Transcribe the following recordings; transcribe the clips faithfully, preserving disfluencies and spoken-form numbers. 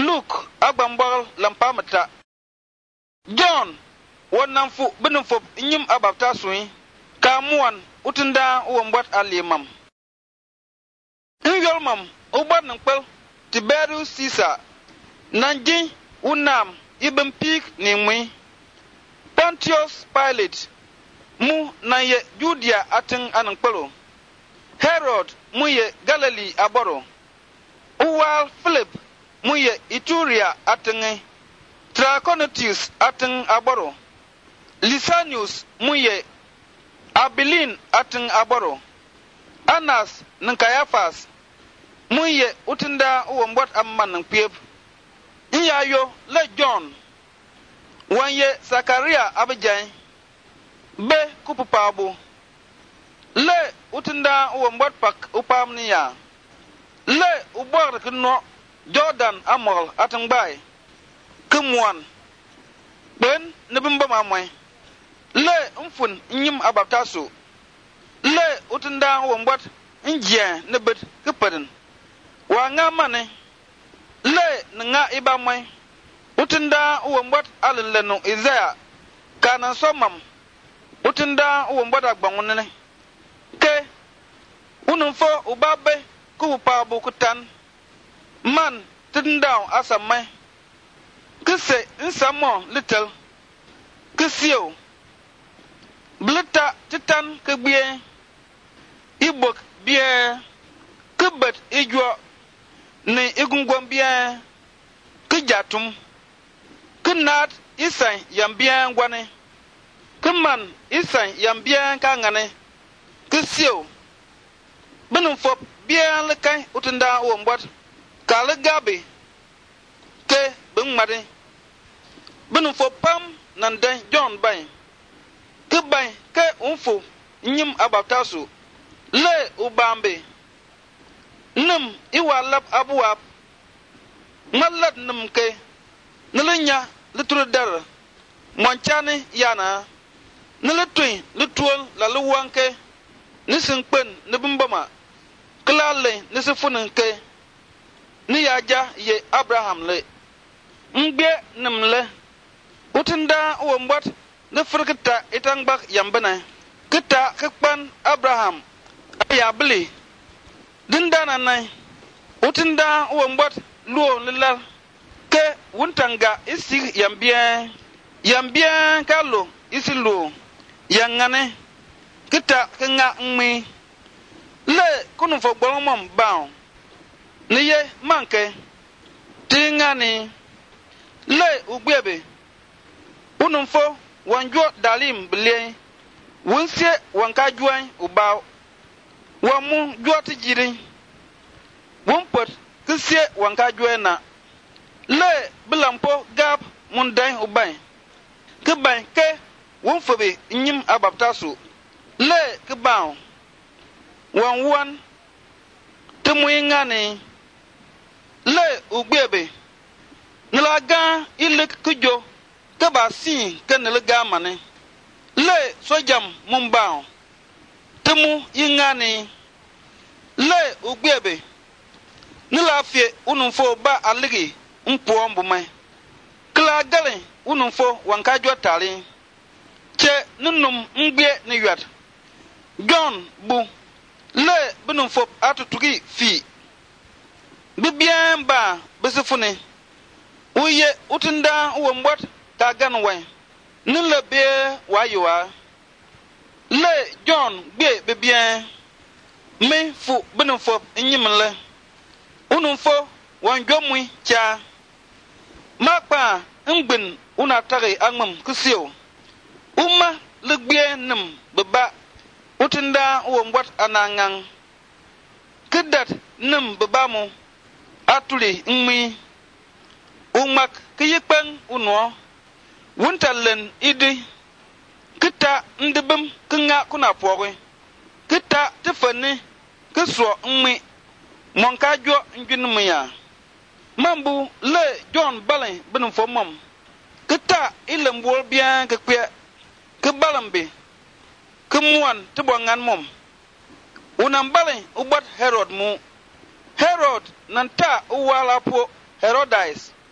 Luke agbambal lampamata. John wonam fu binum fo nyim abapta suyi ka muwan utunda uwambat alimam. Nyolmam ubat nangpel Tiberius Caesar nanji unam ibn pik ni mwi. Pontius Pilate mu na ye Judea atin anangpelo. Herod mu ye Galilee aboro. Uwal Philip mu ye Ituria atin. Trachonitis atin aboro. Lysanius mu ye Abilin atin aboro. Anas Caiaphas mu ye utinda uwambot amman nangpiep. Inyayo le John wanye Zakaria abijan be kupupabu le utinda uwambot pak upam niya le ubor kino Jordan amol atangbay kumwan ben nibimba mamwe le umfun nyim abaptasu le utinda uwambot injien nibet kupadin wa ngamane le nga ibamwe utinda uwambot alilenu Isaiah kana somam utinda uwambot agbangunene ke unumfo ubabe kupa bukutan man tindaw asamai kise insamo little kisio blita titan kebie ibok bie kubet ijwa ni igungwam bie kijatum kinat isan yambia ngwane kiman isan yambia kangane kisio binum fop bia lekai utunda wombot kale gabe ke bingmade binum fop pam nande John bay ke bay ke unfo nyim abaptasu le ubambe num iwalab abuwab mallat num ke nilenya litru dar monchane yana nilitui lituol la luwanke nisinkpen nibimbama klale nisifunke ni yaja ye Abraham le ngbe nimle utinda wombot ne frikta itangbak yambana kita kekpan Abraham ayabli dindana nai utinda wombot luo lilal ke wuntanga isi yambia yambia kalo isi luo yangane kita kenga ngmi le kunu fo gbolomom bawo niye manke tingani le ugbebe unumfo wanjo dalim bile wunsie wanka juan ubaw wamu joti jiri wumpot kisie wanka juena le bilampo gap mundan ubay kibay ke wunfobe nyim abaptasu le kibaw wan wan temuyingani le ugbebe nilaga ilik kujo kaba si kenilga mane le sojam mumbao temu yingani le ugbebe nilafie unumfo ba aligi mpuombu mai kla gale unumfo wankajwa tali che nunum ngbe ni yat John bu le bunumfo atutugi fi bibien ba besifune uye utinda uwambot ka ganwe nile be wayiwa le John gbe bibien me fu bunumfo nyimle unumfo wanjomwi cha makpa ngbin unatare angmam kusio umma legbe nim beba utinda uwambot anangang kidat nim bebamu atuli ngmi umak kiyikpen uno wuntalen idi kita ndibim kinga kuna pore kita tifani kiswo ngmi monkajwo njinmuya mambu le John Balen binum fomom kita ilembol bien ke kwe ke balambe ke muan tibongan mom unam Balen ubat Herod mu Herod nanta uwala po Herodias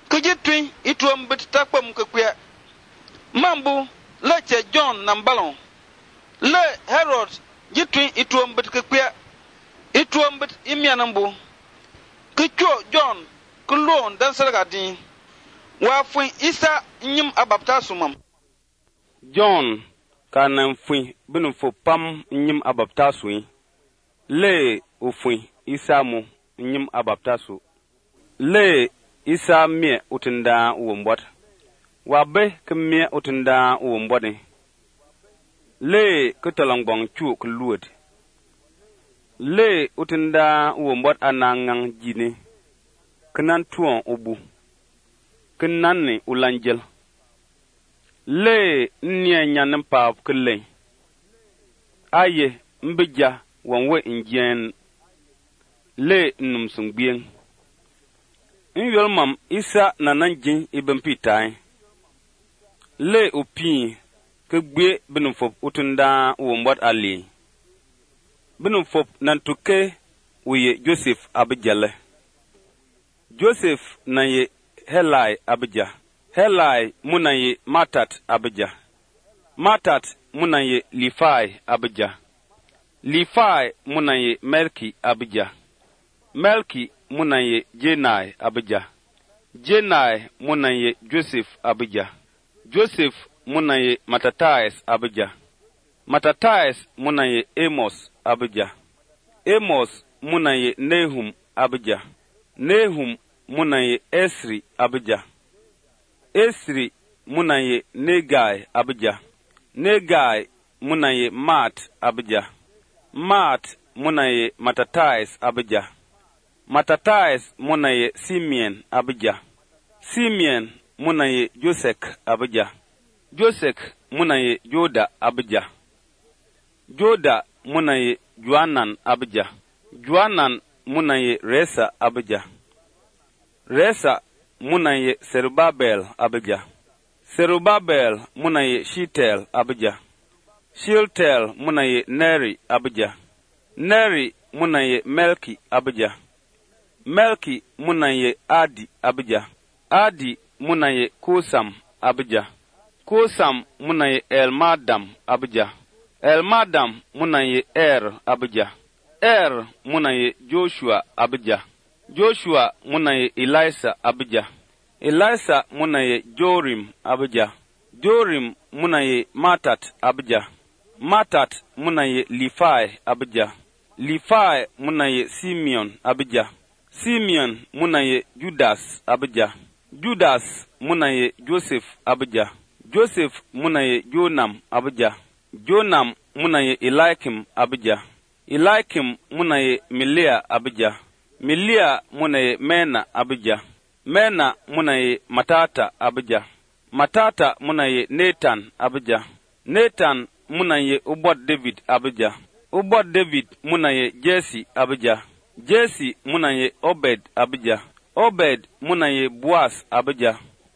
Kijitwi ituam bit takpam kakwe. Mambu leche John nambalon. Le Herod jitwi ituam bit kakwe. Ituam bit imyanambu. Kicho John kulon dan sargadin. Wafui Isa nyim abaptasumam. John kanan fui binu fo pam nyim abaptasui. Le ufui Isa mu nyim abaptasu. Le Isa mie utinda uwombot. Wabe kemie utinda uwombode. Le kutalangbong chu kuluod. Le utinda uwombot anangang jine. Kenan tuon ubu. Kenanni ulanjel. Le nye nyanim pap kele. Aye mbija wanwe injen. Le numsungbieng. Nyol mam Isa nananjin ibn pitai. Le upi ke gbe binufop utunda uwombot ali. Binufop nantuke uye Joseph abijale. Joseph na ye Helai abija. Helai muna ye Matat abija. Matat muna ye Lifai abija. Lifai muna ye Melki abija. Melki muna ye Jenai abija. Jenai muna ye Joseph abija. Joseph muna ye Matatais abija. Matatais muna ye Amos abija. Amos muna ye Nehum abija. Nehum muna ye Esri abija. Esri muna ye Negai abija. Negai muna ye Mat abija. Mat muna ye Matatais abija. Matatais muna ye Simeon abija. Simeon muna ye Josek abija. Josek muna ye Joda abija. Joda muna ye Joanan abija. Joanan muna ye Resa abija. Resa muna ye Serubabel abija. Serubabel muna ye Shitel abija. Shiltel muna ye Neri abija. Neri muna ye Melki abija. Melki muna ye Adi abija. Adi muna ye Kusam abija. Kusam muna ye Elmadam abija. Elmadam muna ye Er abija. Er muna ye Joshua abija. Joshua muna ye Elisa abija. Elisa muna ye Jorim abija. Jorim muna ye Matat abija. Matat muna ye Lifai abija. Lifai muna ye Simeon abija. Simeon muna ye Judas abija. Judas muna ye Joseph abija. Joseph muna ye Jonam abija. Jonam muna ye Eliakim abija. Eliakim muna ye Milia abija. Milia muna ye Mena abija. Mena muna ye Matata abija. Matata muna ye Nathan abija. Nathan muna ye Ubod David abija. Ubod David muna ye Jesse abija. Jesse muna ye Obed abija. Obed muna ye Boaz abija.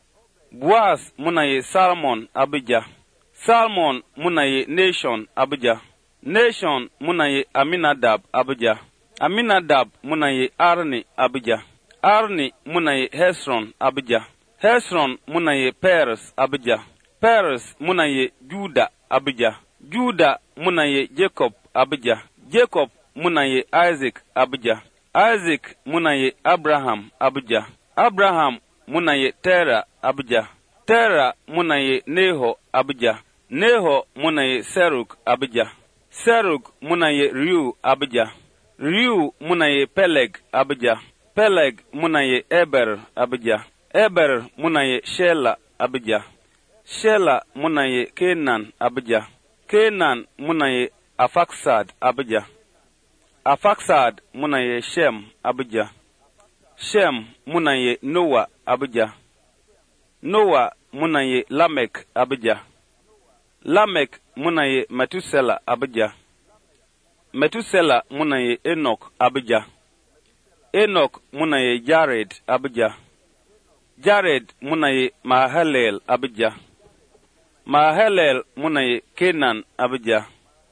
Boaz muna ye Salmon abija. Salmon muna ye Nation abija. Nation muna ye Aminadab abija. Aminadab muna ye Arni abija. Arni muna ye Hesron abija. Hesron muna ye Peres abija. Peres muna ye Juda abija. Juda muna ye Jacob abija. Jacob muna ye Isaac abija. Isaac muna ye Abraham abija. Abraham muna ye Tera abija. Tera muna ye Neho abija. Neho muna ye Serug abija. Serug muna ye Riu abija. Riu muna ye Peleg abija. Peleg muna ye Eber abija. Eber muna ye Shela abija. Shela muna ye Kenan abija. Kenan muna ye Afaksad abija. Afaksad muna ye Shem abija. Shem muna ye Noah abija. Noah muna ye Lamek abija. Lamek muna ye Metusela abija. Metusela muna ye Enoch abija. Enoch muna ye Jared abija. Jared muna ye Mahalalel abija. Mahalalel muna ye Kenan abija.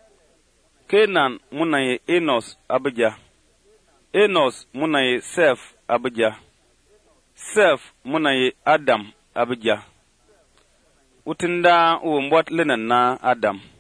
Kenan muna ye Enos abija. Enos muna ye Seth abija. Sef muna ye Adam abija. Utinda uwambwat lena na Adam.